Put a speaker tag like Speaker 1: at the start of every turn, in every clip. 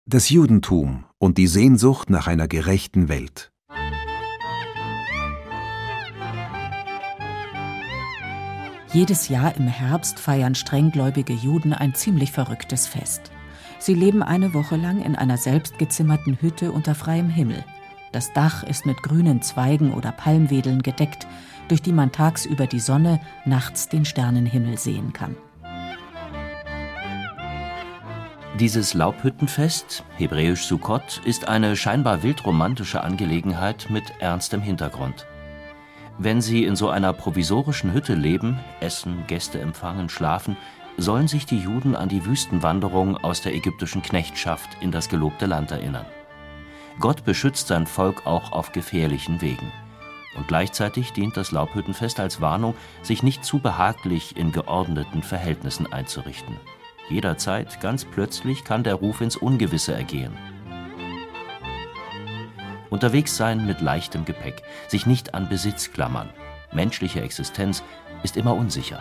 Speaker 1: Das Judentum und die Sehnsucht nach einer gerechten Welt.
Speaker 2: Jedes Jahr im Herbst feiern strenggläubige Juden ein ziemlich verrücktes Fest. Sie leben eine Woche lang in einer selbstgezimmerten Hütte unter freiem Himmel. Das Dach ist mit grünen Zweigen oder Palmwedeln gedeckt, durch die man tagsüber die Sonne, nachts den Sternenhimmel sehen kann.
Speaker 3: Dieses Laubhüttenfest, hebräisch Sukkot, ist eine scheinbar wildromantische Angelegenheit mit ernstem Hintergrund. Wenn Sie in so einer provisorischen Hütte leben, essen, Gäste empfangen, schlafen, sollen sich die Juden an die Wüstenwanderung aus der ägyptischen Knechtschaft in das gelobte Land erinnern. Gott beschützt sein Volk auch auf gefährlichen Wegen. Und gleichzeitig dient das Laubhüttenfest als Warnung, sich nicht zu behaglich in geordneten Verhältnissen einzurichten. Jederzeit, ganz plötzlich, kann der Ruf ins Ungewisse ergehen. Unterwegs sein mit leichtem Gepäck, sich nicht an Besitz klammern. Menschliche Existenz ist immer unsicher.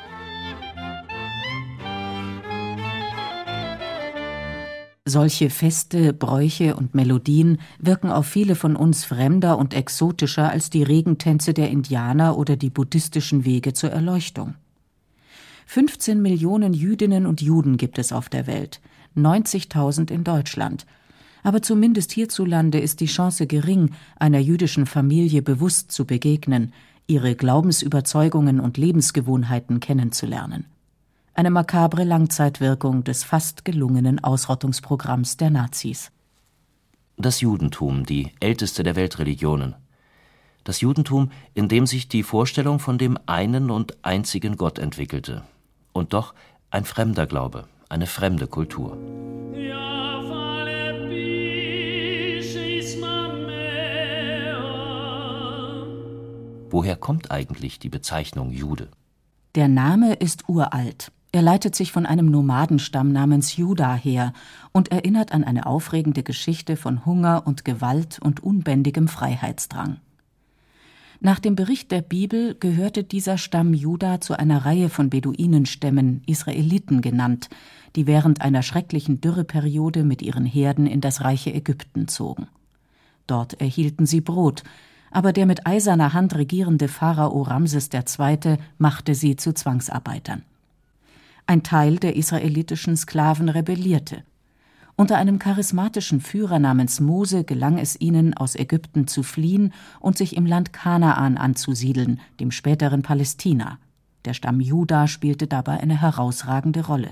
Speaker 2: Solche Feste, Bräuche und Melodien wirken auf viele von uns fremder und exotischer als die Regentänze der Indianer oder die buddhistischen Wege zur Erleuchtung. 15 Millionen Jüdinnen und Juden gibt es auf der Welt, 90.000 in Deutschland. Aber zumindest hierzulande ist die Chance gering, einer jüdischen Familie bewusst zu begegnen, ihre Glaubensüberzeugungen und Lebensgewohnheiten kennenzulernen. Eine makabre Langzeitwirkung des fast gelungenen Ausrottungsprogramms der Nazis.
Speaker 3: Das Judentum, die älteste der Weltreligionen. Das Judentum, in dem sich die Vorstellung von dem einen und einzigen Gott entwickelte. Und doch ein fremder Glaube, eine fremde Kultur. Woher kommt eigentlich die Bezeichnung Jude?
Speaker 2: Der Name ist uralt. Er leitet sich von einem Nomadenstamm namens Juda her und erinnert an eine aufregende Geschichte von Hunger und Gewalt und unbändigem Freiheitsdrang. Nach dem Bericht der Bibel gehörte dieser Stamm Juda zu einer Reihe von Beduinenstämmen, Israeliten genannt, die während einer schrecklichen Dürreperiode mit ihren Herden in das reiche Ägypten zogen. Dort erhielten sie Brot, aber der mit eiserner Hand regierende Pharao Ramses II. Machte sie zu Zwangsarbeitern. Ein Teil der israelitischen Sklaven rebellierte. Unter einem charismatischen Führer namens Mose gelang es ihnen, aus Ägypten zu fliehen und sich im Land Kanaan anzusiedeln, dem späteren Palästina. Der Stamm Juda spielte dabei eine herausragende Rolle.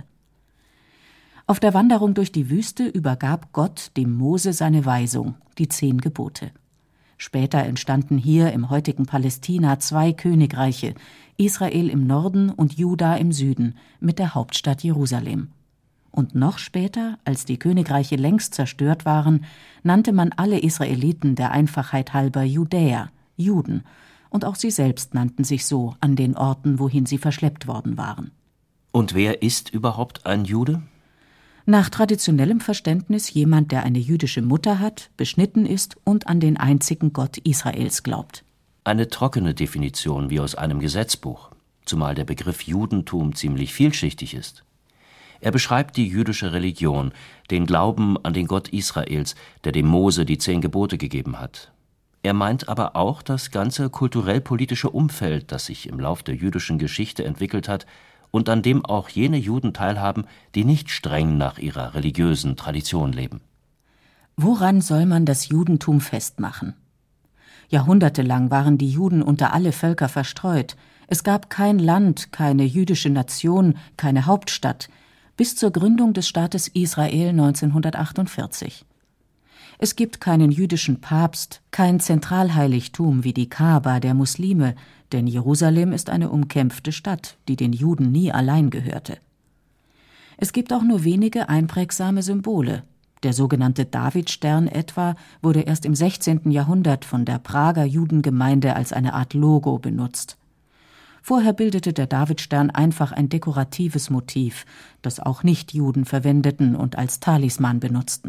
Speaker 2: Auf der Wanderung durch die Wüste übergab Gott dem Mose seine Weisung, die 10 Gebote. Später entstanden hier im heutigen Palästina 2 Königreiche, Israel im Norden und Juda im Süden, mit der Hauptstadt Jerusalem. Und noch später, als die Königreiche längst zerstört waren, nannte man alle Israeliten der Einfachheit halber Judäer, Juden, und auch sie selbst nannten sich so an den Orten, wohin sie verschleppt worden waren.
Speaker 3: Und wer ist überhaupt ein Jude?
Speaker 2: Nach traditionellem Verständnis jemand, der eine jüdische Mutter hat, beschnitten ist und an den einzigen Gott Israels glaubt.
Speaker 3: Eine trockene Definition wie aus einem Gesetzbuch, zumal der Begriff Judentum ziemlich vielschichtig ist. Er beschreibt die jüdische Religion, den Glauben an den Gott Israels, der dem Mose die 10 Gebote gegeben hat. Er meint aber auch das ganze kulturell-politische Umfeld, das sich im Lauf der jüdischen Geschichte entwickelt hat und an dem auch jene Juden teilhaben, die nicht streng nach ihrer religiösen Tradition leben.
Speaker 2: Woran soll man das Judentum festmachen? Jahrhundertelang waren die Juden unter alle Völker verstreut. Es gab kein Land, keine jüdische Nation, keine Hauptstadt, bis zur Gründung des Staates Israel 1948. Es gibt keinen jüdischen Papst, kein Zentralheiligtum wie die Kaaba der Muslime, denn Jerusalem ist eine umkämpfte Stadt, die den Juden nie allein gehörte. Es gibt auch nur wenige einprägsame Symbole. Der sogenannte Davidstern etwa wurde erst im 16. Jahrhundert von der Prager Judengemeinde als eine Art Logo benutzt. Vorher bildete der Davidstern einfach ein dekoratives Motiv, das auch Nichtjuden verwendeten und als Talisman benutzten.